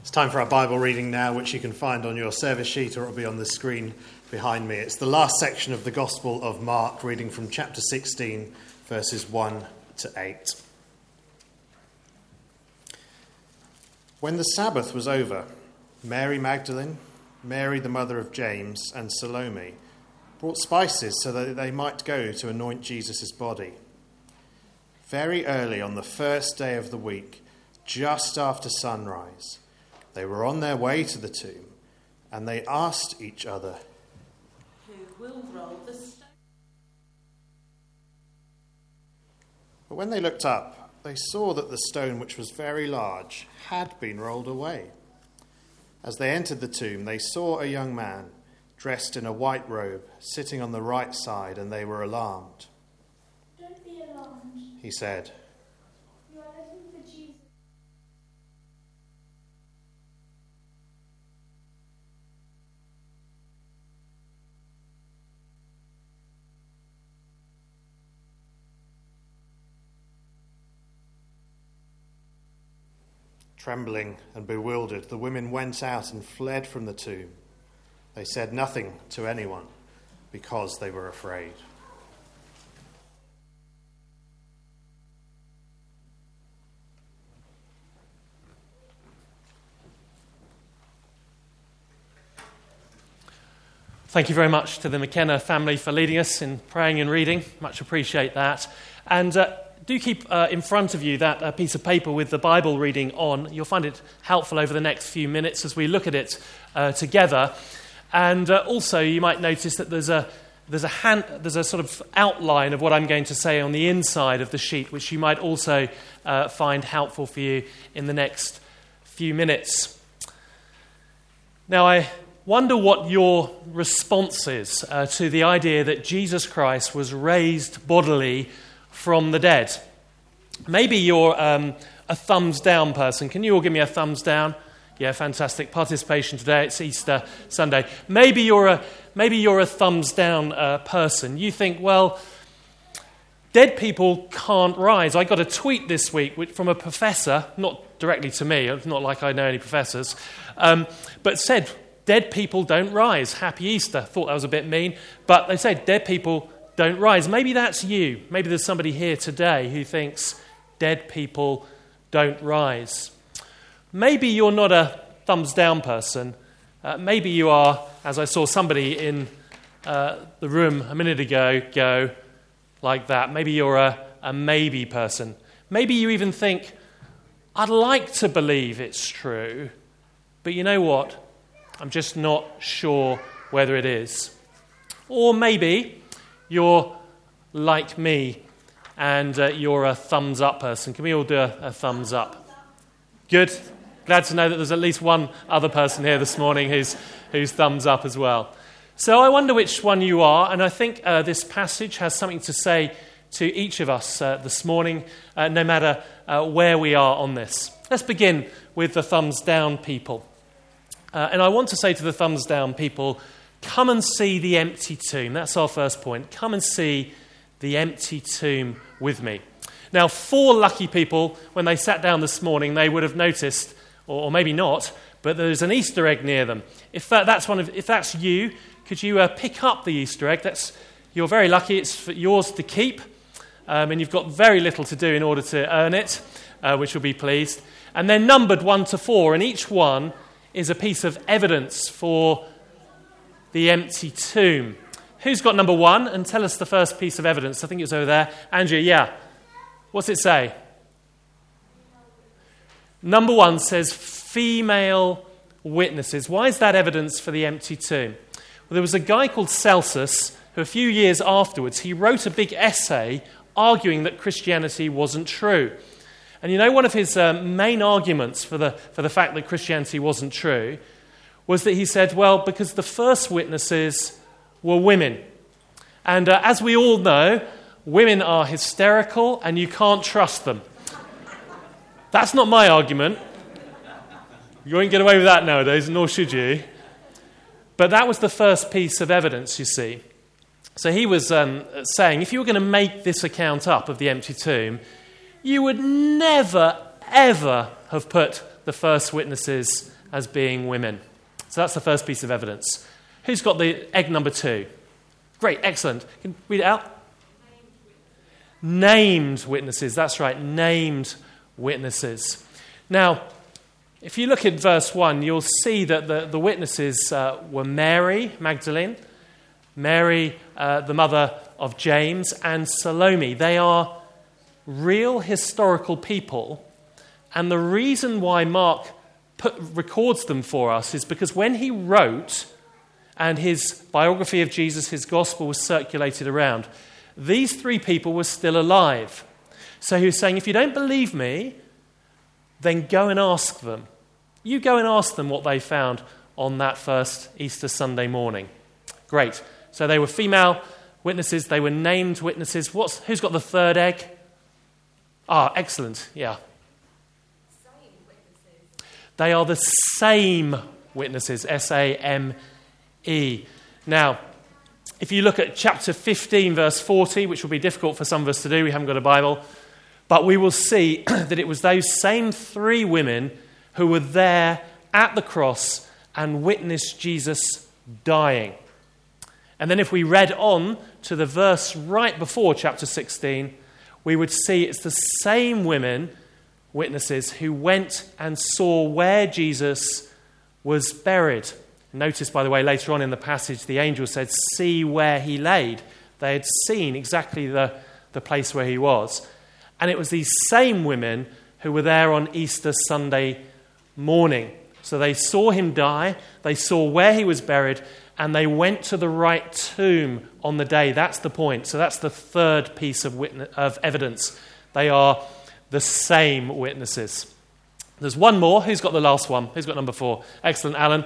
It's time for our Bible reading now, which you can find on your service sheet or it will be on the screen behind me. It's the last section of the Gospel of Mark, reading from chapter 16, verses 1 to 8. When the Sabbath was over, Mary Magdalene, Mary the mother of James, and Salome brought spices so that they might go to anoint Jesus' body. Very early on the first day of the week, just after sunrise, they were on their way to the tomb, and they asked each other, "Who will roll the stone?" But when they looked up, they saw that the stone, which was very large, had been rolled away. As they entered the tomb, they saw a young man, dressed in a white robe, sitting on the right side, and they were alarmed. "Don't be alarmed," He said, "You are looking for Jesus." Trembling and bewildered, the women went out and fled from the tomb. They said nothing to anyone because they were afraid. Thank you very much to the McKenna family for leading us in praying and reading. Much appreciate that. And do keep in front of you that piece of paper with the Bible reading on. You'll find it helpful over the next few minutes as we look at it together. And also you might notice that there's a sort of outline of what I'm going to say on the inside of the sheet, which you might also find helpful for you in the next few minutes. Now, I wonder what your response is to the idea that Jesus Christ was raised bodily from the dead. Maybe you're a thumbs down person. Can you all give me a thumbs down? Yeah, fantastic participation today. It's Easter Sunday. Maybe you're a thumbs down person. You think, well, dead people can't rise. I got a tweet this week from a professor, not directly to me. It's not like I know any professors, but said dead people don't rise. Happy Easter. Thought that was a bit mean, but they said dead people don't rise. Maybe that's you. Maybe there's somebody here today who thinks dead people don't rise. Maybe you're not a thumbs down person. Maybe you are, as I saw somebody in the room a minute ago go like that. Maybe you're a maybe person. Maybe you even think, I'd like to believe it's true, but you know what? I'm just not sure whether it is. Or maybe you're like me and you're a thumbs up person. Can we all do a thumbs up? Good. Glad to know that there's at least one other person here this morning who's thumbs up as well. So I wonder which one you are, and I think this passage has something to say to each of us this morning, no matter where we are on this. Let's begin with the thumbs down people. And I want to say to the thumbs down people, come and see the empty tomb. That's our first point. Come and see the empty tomb with me. Now, 4 lucky people, when they sat down this morning, they would have noticed, or maybe not, but there's an Easter egg near them. If that's you, could you pick up the Easter egg? You're very lucky. It's yours to keep, and you've got very little to do in order to earn it, which will be pleased. And they're numbered 1 to 4, and each one is a piece of evidence for the empty tomb. Who's got number 1? And tell us the first piece of evidence. I think it's over there. Andrea, yeah. What's it say? Number 1 says female witnesses. Why is that evidence for the empty tomb? Well, there was a guy called Celsus who a few years afterwards, he wrote a big essay arguing that Christianity wasn't true. And you know, one of his main arguments for the fact that Christianity wasn't true was that he said, well, because the first witnesses were women. And as we all know, women are hysterical and you can't trust them. That's not my argument. You won't get away with that nowadays, nor should you. But that was the first piece of evidence, you see. So he was saying, if you were going to make this account up of the empty tomb, you would never, ever have put the first witnesses as being women. So that's the first piece of evidence. Who's got the egg number 2? Great, excellent. Can you read it out? Named witnesses. That's right, named witnesses. Now, if you look at verse 1, you'll see that the witnesses were Mary Magdalene, Mary, the mother of James, and Salome. They are real historical people, and the reason why Mark records them for us is because when he wrote, and his biography of Jesus, his gospel, was circulated around, these 3 people were still alive. So he was saying, if you don't believe me, then go and ask them. You go and ask them what they found on that first Easter Sunday morning. Great. So they were female witnesses. They were named witnesses. Who's got the 3rd egg? Excellent. Yeah. Same witnesses. They are the same witnesses. S-A-M-E. Now, if you look at chapter 15, verse 40, which will be difficult for some of us to do, we haven't got a Bible, but we will see that it was those same 3 women who were there at the cross and witnessed Jesus dying. And then if we read on to the verse right before chapter 16, we would see it's the same women, witnesses, who went and saw where Jesus was buried. Notice, by the way, later on in the passage, the angel said, see where he laid. They had seen exactly the place where he was. And it was these same women who were there on Easter Sunday morning. So they saw him die, they saw where he was buried, and they went to the right tomb on the day. That's the point. So that's the 3rd piece of evidence. They are the same witnesses. There's one more. Who's got the last one? Who's got number 4? Excellent, Alan.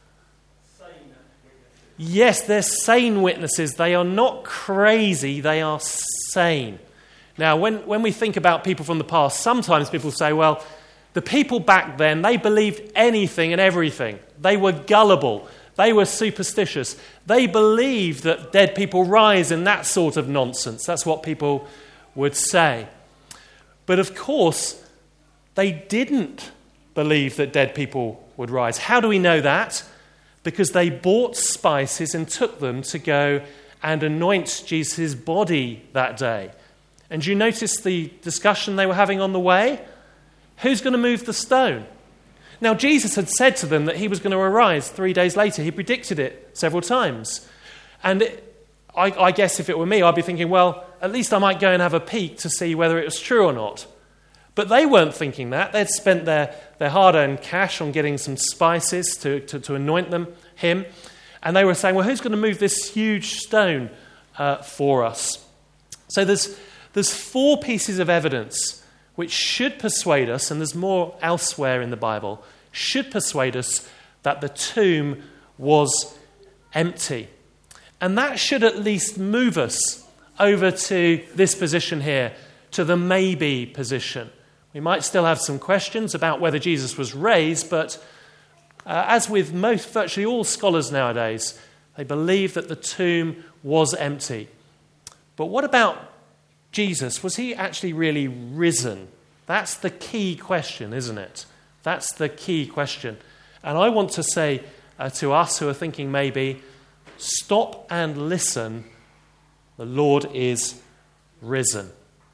Yes, they're sane witnesses. They are not crazy, they are sane. Now, when we think about people from the past, sometimes people say, well, the people back then, they believed anything and everything. They were gullible. They were superstitious. They believed that dead people rise and that sort of nonsense. That's what people would say. But of course, they didn't believe that dead people would rise. How do we know that? Because they bought spices and took them to go and anoint Jesus' body that day. And you notice the discussion they were having on the way? Who's going to move the stone? Now, Jesus had said to them that he was going to arise 3 days later. He predicted it several times. And I guess if it were me, I'd be thinking, well, at least I might go and have a peek to see whether it was true or not. But they weren't thinking that. They'd spent their hard-earned cash on getting some spices to anoint him. And they were saying, well, who's going to move this huge stone for us? So there's 4 pieces of evidence which should persuade us, and there's more elsewhere in the Bible, should persuade us that the tomb was empty. And that should at least move us over to this position here, to the maybe position. We might still have some questions about whether Jesus was raised, but as with virtually all scholars nowadays, they believe that the tomb was empty. But what about Jesus? Was he actually really risen? That's the key question, isn't it? That's the key question. And I want to say to us who are thinking maybe, stop and listen. The Lord is risen.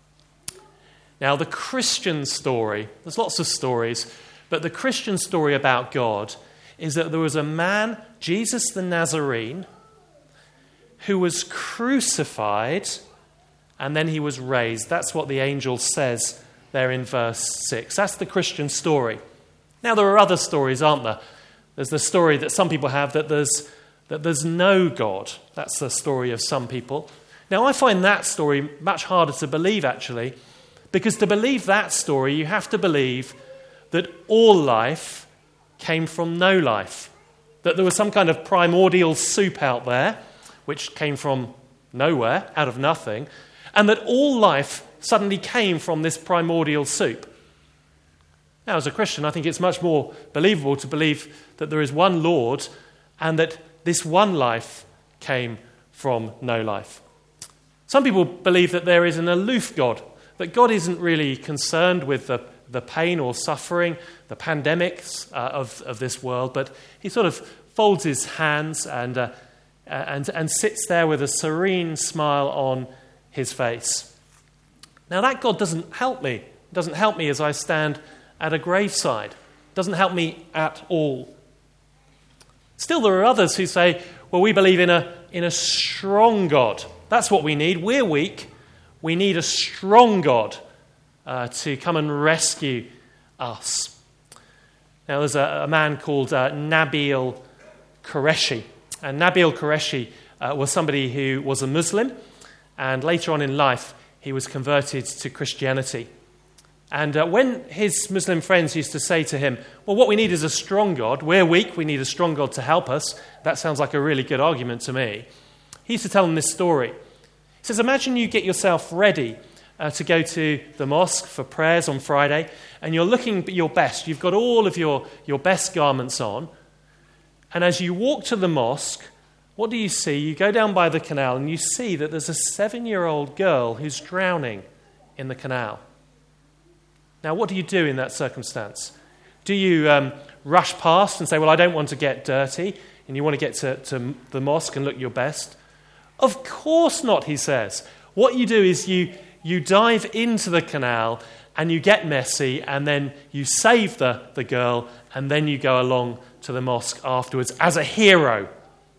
Now, the Christian story, there's lots of stories, but the Christian story about God is that there was a man, Jesus the Nazarene, who was crucified and then he was raised. That's what the angel says there in verse 6. That's the Christian story. Now, there are other stories, aren't there? There's the story that some people have that there's no God. That's the story of some people. Now, I find that story much harder to believe, actually, because to believe that story, you have to believe that all life came from no life, that there was some kind of primordial soup out there, which came from nowhere, out of nothing, and that all life suddenly came from this primordial soup. Now, as a Christian, I think it's much more believable to believe that there is one Lord and that this one life came from no life. Some people believe that there is an aloof God, that God isn't really concerned with the the pain or suffering, the pandemics of this world, but he sort of folds his hands and sits there with a serene smile on his face. Now that God doesn't help me. It doesn't help me as I stand at a graveside. It doesn't help me at all. Still, there are others who say, well, we believe in a strong God. That's what we need. We're weak. We need a strong God to come and rescue us. Now, there's a man called Nabil Qureshi. And Nabil Qureshi was somebody who was a Muslim, and later on in life, he was converted to Christianity. And when his Muslim friends used to say to him, well, what we need is a strong God. We're weak. We need a strong God to help us. That sounds like a really good argument to me. He used to tell them this story. He says, imagine you get yourself ready to go to the mosque for prayers on Friday, and you're looking your best. You've got all of your best garments on. And as you walk to the mosque, what do you see? You go down by the canal and you see that there's a 7-year-old girl who's drowning in the canal. Now, what do you do in that circumstance? Do you rush past and say, well, I don't want to get dirty, and you want to get to the mosque and look your best? Of course not, he says. What you do is you dive into the canal and you get messy, and then you save the girl, and then you go along to the mosque afterwards as a hero.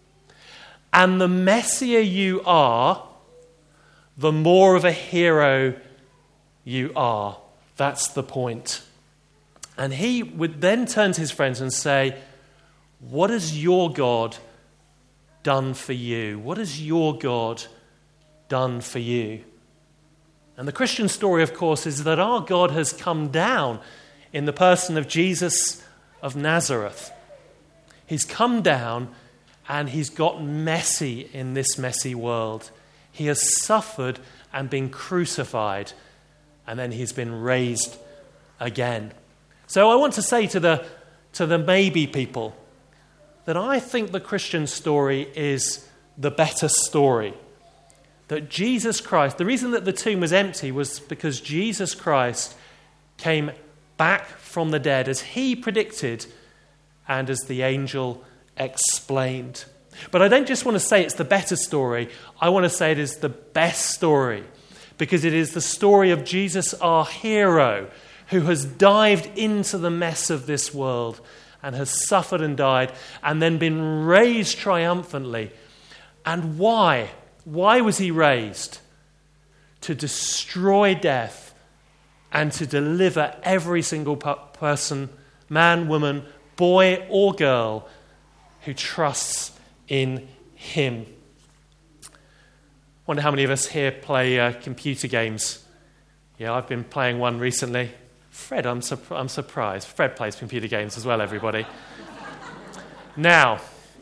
And the messier you are, the more of a hero you are. That's the point. And he would then turn to his friends and say, what has your God done for you? What has your God done for you? And the Christian story, of course, is that our God has come down in the person of Jesus of Nazareth. He's come down and he's got messy in this messy world. He has suffered and been crucified, and then he's been raised again. So I want to say to the maybe people that I think the Christian story is the better story. That Jesus Christ, the reason that the tomb was empty was because Jesus Christ came back from the dead as he predicted and as the angel explained. But I don't just want to say it's the better story. I want to say it is the best story, because it is the story of Jesus, our hero, who has dived into the mess of this world and has suffered and died and then been raised triumphantly. And why? Why was he raised? To destroy death and to deliver every single person, man, woman, boy or girl, who trusts in him. Wonder how many of us here play computer games. Yeah, I've been playing one recently. Fred, I'm surprised. Fred plays computer games as well, everybody. Now,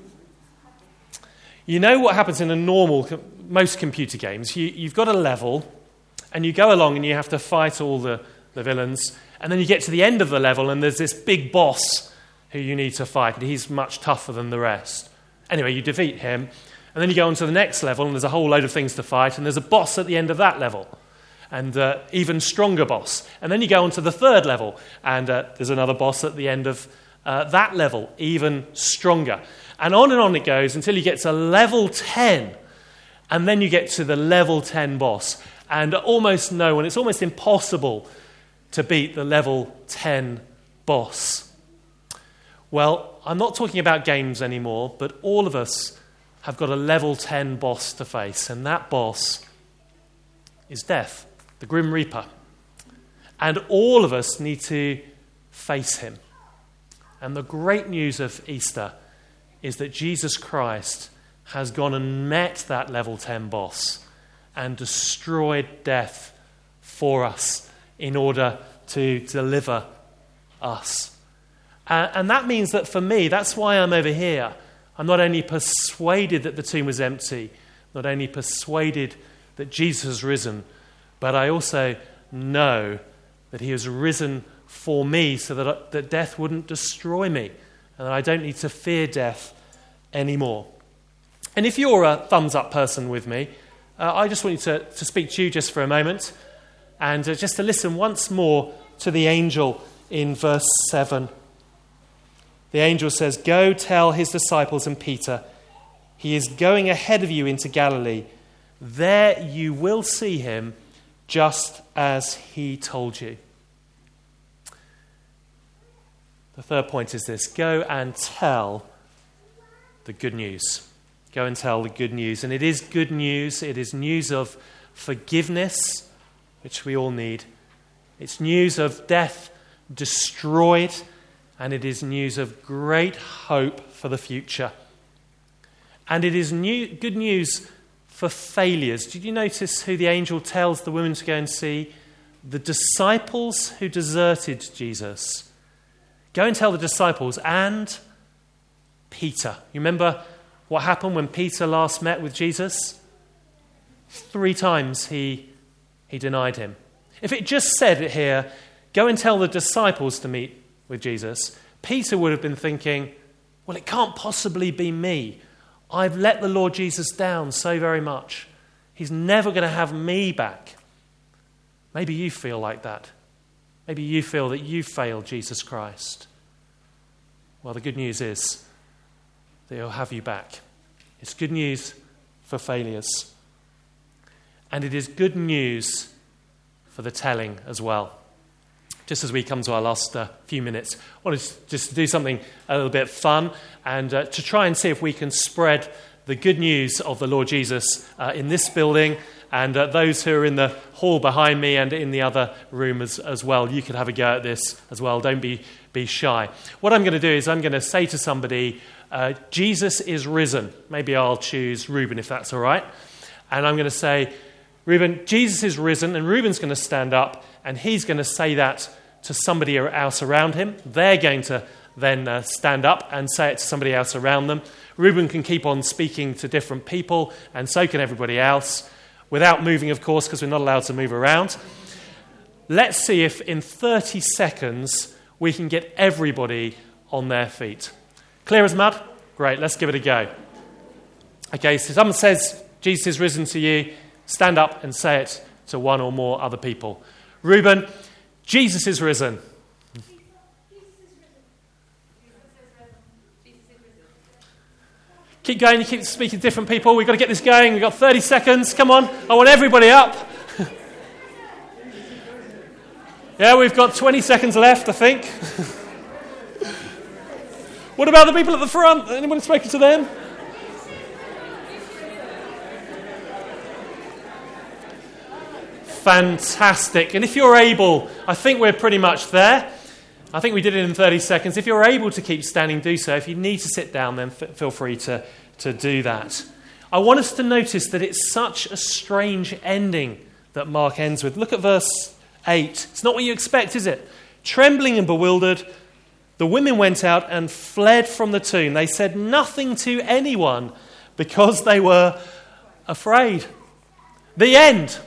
you know what happens in most computer games. You've got a level, and you go along and you have to fight all the villains, and then you get to the end of the level and there's this big boss who you need to fight, and he's much tougher than the rest. Anyway, you defeat him, and then you go on to the next level, and there's a whole load of things to fight, and there's a boss at the end of that level, and even stronger boss. And then you go on to the third level, and there's another boss at the end of that level, even stronger. And on it goes until you get to level 10, and then you get to the level 10 boss. And almost no one, it's almost impossible to beat the level 10 boss. Well, I'm not talking about games anymore, but all of us have got a level 10 boss to face, and that boss is death, the Grim Reaper. And all of us need to face him. And the great news of Easter is that Jesus Christ has gone and met that level 10 boss and destroyed death for us in order to deliver us. And that means that for me, that's why I'm over here. I'm not only persuaded that the tomb was empty, not only persuaded that Jesus has risen, but I also know that he has risen for me so that death wouldn't destroy me and that I don't need to fear death anymore. And if you're a thumbs up person with me, I just want you to speak to you just for a moment and just to listen once more to the angel in verse 7. The angel says, "Go tell his disciples and Peter, he is going ahead of you into Galilee. There you will see him just as he told you." The third point is this: go and tell the good news. Go and tell the good news. And it is good news. It is news of forgiveness, which we all need. It's news of death destroyed, and it is news of great hope for the future. And it is good news for failures. Did you notice who the angel tells the woman to go and see? The disciples who deserted Jesus. Go and tell the disciples and Peter. You remember what happened when Peter last met with Jesus? 3 times he denied him. If it just said it here, go and tell the disciples to meet with Jesus, Peter would have been thinking, well, it can't possibly be me. I've let the Lord Jesus down so very much. He's never going to have me back. Maybe you feel like that. Maybe you feel that you failed Jesus Christ. Well, the good news is that he'll have you back. It's good news for failures. And it is good news for the telling as well. Just as we come to our last few minutes, I wanted just to do something a little bit fun and to try and see if we can spread the good news of the Lord Jesus in this building and those who are in the hall behind me and in the other room as well. You could have a go at this as well. Don't be shy. What I'm going to do is I'm going to say to somebody, Jesus is risen. Maybe I'll choose Reuben if that's all right. And I'm going to say, Reuben, Jesus is risen, and Reuben's going to stand up and he's going to say that to somebody else around him. They're going to then stand up and say it to somebody else around them. Reuben can keep on speaking to different people, and so can everybody else, without moving, of course, because we're not allowed to move around. Let's see if in 30 seconds we can get everybody on their feet. Clear as mud? Great, let's give it a go. Okay, so someone says, Jesus is risen to you, stand up and say it to one or more other people. Reuben, Jesus is risen. Keep going, you keep speaking to different people. We've got to get this going. We've got 30 seconds. Come on, I want everybody up. Yeah, we've got 20 seconds left, I think. What about the people at the front? Anyone spoken to them? Fantastic. And if you're able, I think we're pretty much there. I think we did it in 30 seconds. If you're able to keep standing, do so. If you need to sit down, then feel free to do that. I want us to notice that it's such a strange ending that Mark ends with. Look at verse 8. It's not what you expect, is it? Trembling and bewildered, the women went out and fled from the tomb. They said nothing to anyone because they were afraid. The end.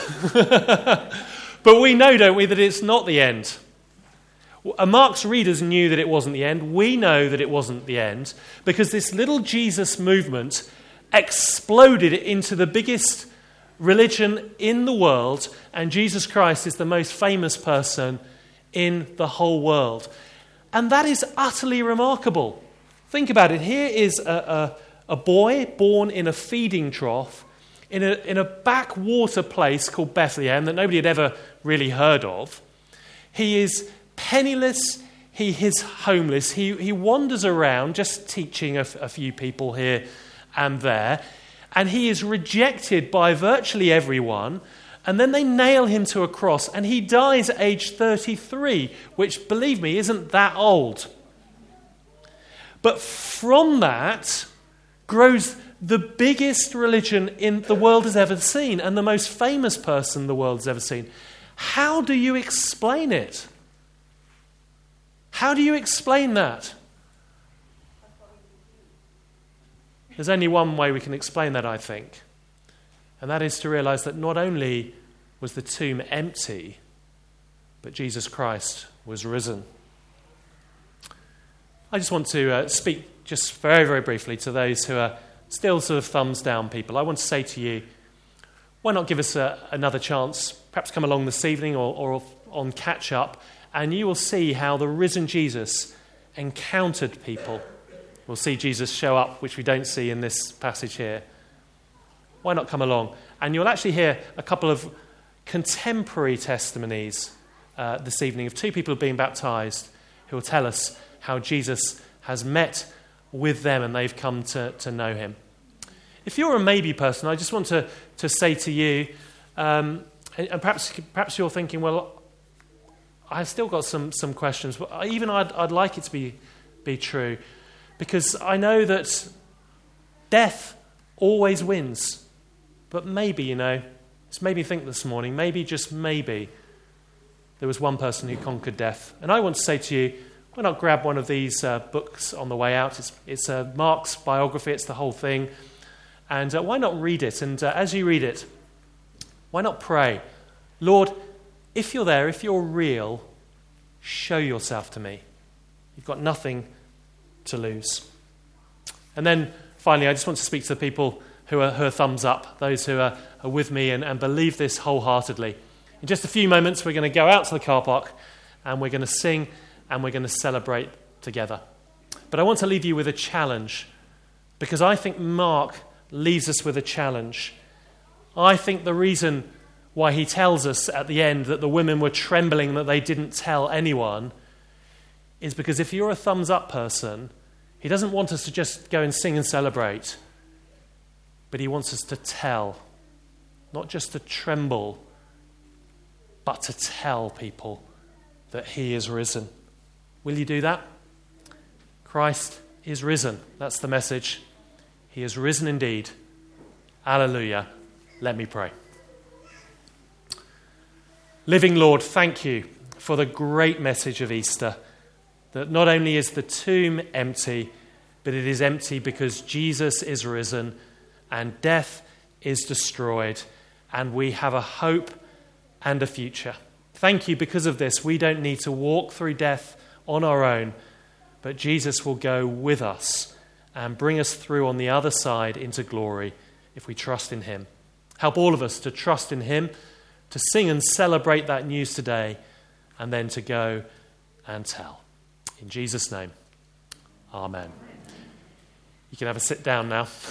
But we know, don't we, that it's not the end. Mark's readers knew that it wasn't the end. We know that it wasn't the end because this little Jesus movement exploded into the biggest religion in the world, and Jesus Christ is the most famous person in the whole world. And that is utterly remarkable. Think about it. Here is a boy born in a feeding trough in a backwater place called Bethlehem that nobody had ever really heard of. He is penniless. He is homeless. He wanders around just teaching a few people here and there. And he is rejected by virtually everyone. And then they nail him to a cross, and he dies at age 33, which, believe me, isn't that old. But from that grows the biggest religion in the world has ever seen, and the most famous person the world has ever seen. How do you explain it? How do you explain that? There's only one way we can explain that, I think. And that is to realize that not only was the tomb empty, but Jesus Christ was risen. I just want to speak just very, very briefly to those who are still sort of thumbs down people. I want to say to you, why not give us another chance? Perhaps come along this evening or on catch-up, and you will see how the risen Jesus encountered people. We'll see Jesus show up, which we don't see in this passage here. Why not come along? And you'll actually hear a couple of contemporary testimonies this evening of two people who have been baptized who will tell us how Jesus has met with them and they've come to know him. If you're a maybe person, I just want to say to you, and perhaps you're thinking, well, I've still got some questions, but even I'd like it to be true, because I know that death always wins. But maybe, it's made me think this morning, maybe, just maybe, there was one person who conquered death. And I want to say to you, why not grab one of these books on the way out? It's Mark's biography, it's the whole thing. And why not read it? And as you read it, why not pray? Lord, if you're there, if you're real, show yourself to me. You've got nothing to lose. And then finally, I just want to speak to the people who are thumbs up, those who are with me and believe this wholeheartedly. In just a few moments, we're going to go out to the car park and we're going to sing and we're going to celebrate together. But I want to leave you with a challenge, because I think Mark leaves us with a challenge. I think the reason why he tells us at the end that the women were trembling that they didn't tell anyone is because if you're a thumbs up person, he doesn't want us to just go and sing and celebrate, but he wants us to tell, not just to tremble, but to tell people that he is risen. Will you do that? Christ is risen. That's the message. He is risen indeed. Alleluia. Let me pray. Living Lord, thank you for the great message of Easter, that not only is the tomb empty, but it is empty because Jesus is risen and death is destroyed, and we have a hope and a future. Thank you, because of this, we don't need to walk through death on our own, but Jesus will go with us and bring us through on the other side into glory if we trust in him. Help all of us to trust in him, to sing and celebrate that news today, and then to go and tell. In Jesus' name, amen. You can have a sit down now.